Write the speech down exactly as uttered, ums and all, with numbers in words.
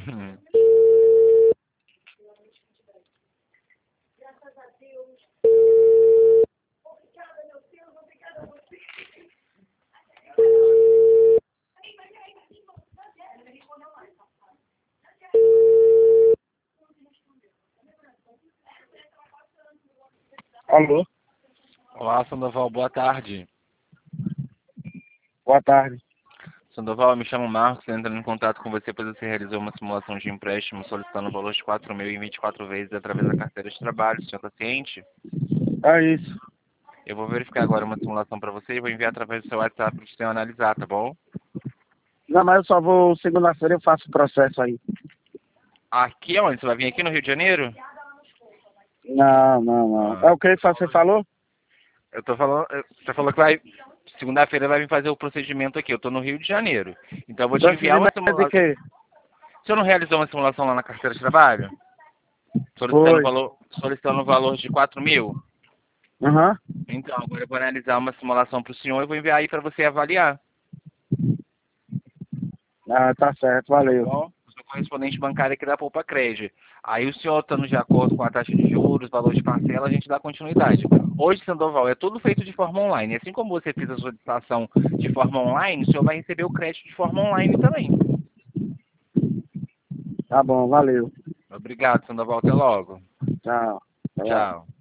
Alô? Olá, Sandoval, boa tarde. Boa tarde. Sandoval, eu me chamo Marcos, entrando em contato com você, pois você realizou uma simulação de empréstimo solicitando o valor de quatro mil em vinte e quatro vezes através da carteira de trabalho. O senhor está ciente? É isso. Eu vou verificar agora uma simulação para você e vou enviar através do seu WhatsApp para o senhor analisar, tá bom? Não, mas eu só vou segunda-feira, eu faço o processo aí. Aqui é onde? Você vai vir aqui no Rio de Janeiro? Não, não, não. Ah, É o que você falou? eu tô falando, você falou que vai, segunda-feira vai vir fazer o procedimento aqui. Eu tô no Rio de Janeiro. Então eu vou te enviar uma Procedimento de simulação. quê? O senhor não realizou uma simulação lá na carteira de trabalho? Solicitando o Foi. valor, solicitando o valor de quatro mil? Aham. Então, agora eu vou analisar uma simulação para o senhor e vou enviar aí para você avaliar. Ah, tá certo, valeu. Bom, eu sou correspondente bancário aqui da Poupa Crédito. Aí o senhor estando de acordo com a taxa de juros, valor de parcela, a gente dá continuidade. Hoje, Sandoval, é tudo feito de forma online. Assim como você fez a solicitação de forma online, o senhor vai receber o crédito de forma online também. Tá bom, valeu. Obrigado, Sandoval. Até logo. Tchau. Até logo. Tchau.